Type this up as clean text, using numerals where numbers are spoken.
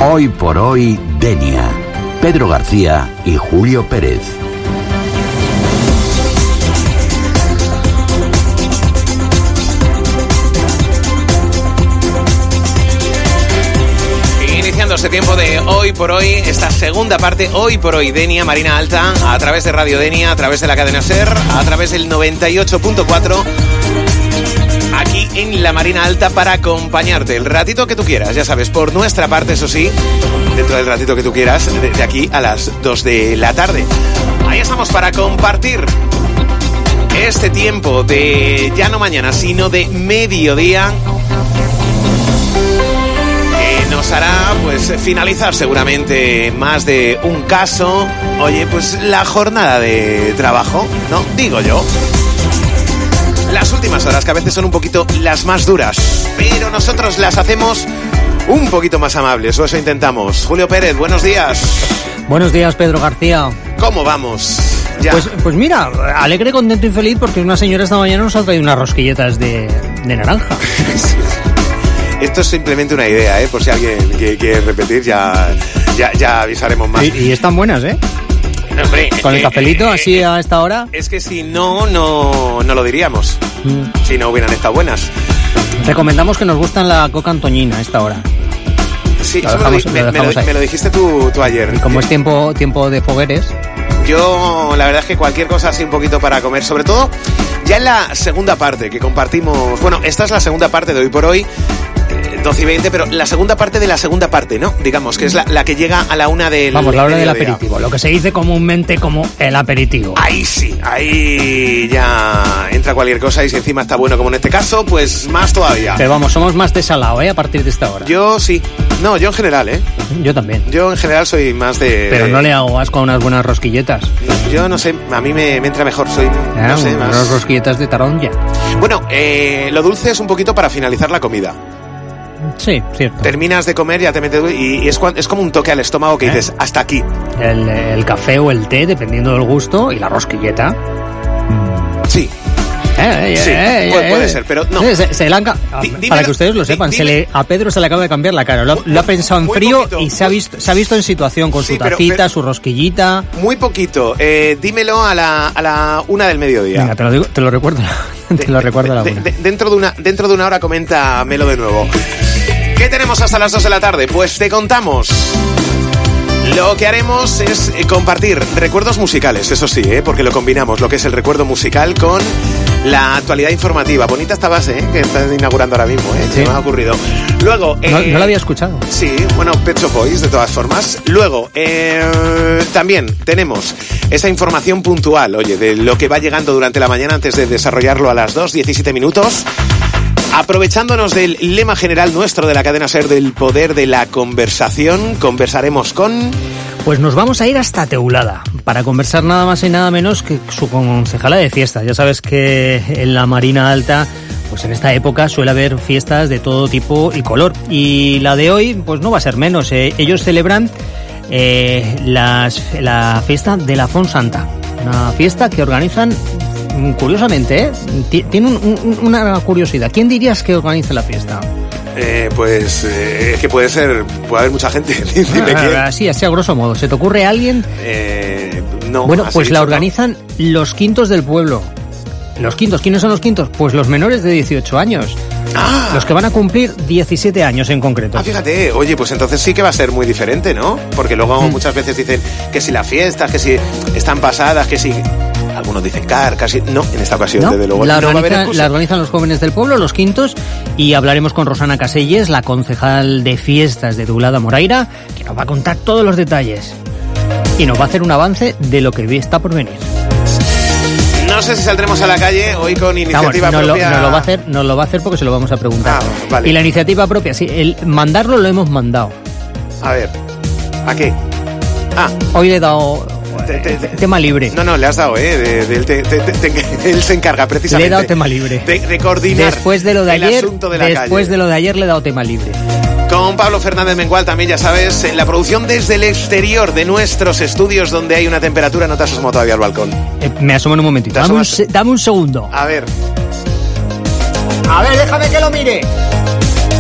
Hoy por hoy, Denia. Pedro García y Julio Pérez. Iniciando este tiempo de Hoy por Hoy, esta segunda parte, Hoy por Hoy, Denia, Marina Alta, a través de Radio Denia, a través de la cadena SER, a través del 98.4, aquí en la Marina Alta para acompañarte el ratito que tú quieras, ya sabes, por nuestra parte, eso sí, dentro del ratito que tú quieras, de aquí a las 2 de la tarde. Ahí estamos para compartir este tiempo de ya no mañana, sino de mediodía, que nos hará pues finalizar seguramente más de un caso. Oye, pues la jornada de trabajo, ¿no? Digo yo. Las últimas horas, que a veces son un poquito las más duras, pero nosotros las hacemos un poquito más amables, o eso intentamos. Julio Pérez, buenos días. Buenos días, Pedro García. ¿Cómo vamos? Ya. Pues mira, alegre, contento y feliz porque una señora esta mañana nos ha traído unas rosquilletas de naranja. Esto es simplemente una idea, por si alguien quiere repetir, ya avisaremos más. Y están buenas, ¿eh? Hombre, con el cafelito así a esta hora. Es que si no lo diríamos. Si no hubieran estado buenas. Recomendamos que nos gustan la coca antoñina a esta hora. Sí, me lo dijiste tú ayer. Y como es tiempo de fogueres. Yo, la verdad es que cualquier cosa así un poquito para comer, sobre todo ya en la segunda parte que compartimos. Bueno, esta es la segunda parte de Hoy por Hoy, 12 y 20, pero la segunda parte de la segunda parte, ¿no? Digamos, que es la que llega a la una del... Vamos, la hora del aperitivo, lo que se dice comúnmente como el aperitivo. Ahí sí, ahí ya entra cualquier cosa y si encima está bueno como en este caso, pues más todavía. Pero vamos, somos más de salado, a partir de esta hora. Yo sí. No, yo en general, Yo también. Yo en general soy más de... Pero no le hago asco a unas buenas rosquilletas. Yo no sé, a mí me entra mejor, soy... no sé, más... Unas rosquilletas de taronja. Bueno, lo dulce es un poquito para finalizar la comida. Sí, cierto. Terminas de comer, ya te metes y es como un toque al estómago que dices, hasta aquí. El café o el té, dependiendo del gusto, y la rosquilleta. Sí. Puede ser, pero no. Para que ustedes lo sepan, a Pedro se le acaba de cambiar la cara. Lo ha pensado en frío poquito, y se ha visto en situación con su tacita, su rosquillita. Muy poquito. Dímelo a la 1 del mediodía. Venga, te lo recuerdo. Te lo recuerdo a la 1. Dentro de una hora coméntamelo de nuevo. ¿Qué tenemos hasta las 2 de la tarde? Pues te contamos. Lo que haremos es compartir recuerdos musicales, eso sí, porque lo combinamos, lo que es el recuerdo musical con la actualidad informativa. Bonita esta base, que están inaugurando ahora mismo, Sí. Se me ha ocurrido. Luego... no la había escuchado. Sí, bueno, Pet Shop Boys, de todas formas. Luego, también tenemos esa información puntual, oye, de lo que va llegando durante la mañana antes de desarrollarlo a las 2:17 minutos. Aprovechándonos del lema general nuestro de la cadena SER del poder de la conversación, conversaremos con... Pues nos vamos a ir hasta Teulada para conversar nada más y nada menos que su concejala de fiestas. Ya sabes que en la Marina Alta, pues en esta época suele haber fiestas de todo tipo y color. Y la de hoy, pues no va a ser menos. Ellos celebran la fiesta de la Font Santa. Una fiesta que organizan... Curiosamente, tiene una curiosidad. ¿Quién dirías que organiza la fiesta? Es que puede haber mucha gente. Dime quién. Así a grosso modo. ¿Se te ocurre alguien? No. Bueno, pues la organizan los quintos del pueblo. Los quintos, ¿quiénes son los quintos? Pues los menores de 18 años. Los que van a cumplir 17 años en concreto. Fíjate, oye, pues entonces sí que va a ser muy diferente, ¿no? Porque luego muchas veces dicen que si las fiestas, que si están pasadas, que si... Algunos dicen casi... No, en esta ocasión, ¿no? Desde luego. La organizan los jóvenes del pueblo, los quintos, y hablaremos con Rosana Caselles, la concejal de fiestas de Teulada Moraira, que nos va a contar todos los detalles. Y nos va a hacer un avance de lo que está por venir. No sé si saldremos a la calle hoy con iniciativa propia. No lo va a hacer porque se lo vamos a preguntar. Vale. Y la iniciativa propia, sí, el mandarlo lo hemos mandado. A ver, ¿a qué? Hoy le he dado... tema libre. No, le has dado, él se encarga precisamente. Le he dado tema libre. De coordinar después de lo de ayer, asunto de la calle. Después de lo de ayer le he dado tema libre. Con Pablo Fernández Mengual también, ya sabes, en la producción desde el exterior de nuestros estudios donde hay una temperatura, no te has asomado todavía al balcón. Me asomo en un momentito. Dame un segundo. A ver, déjame que lo mire.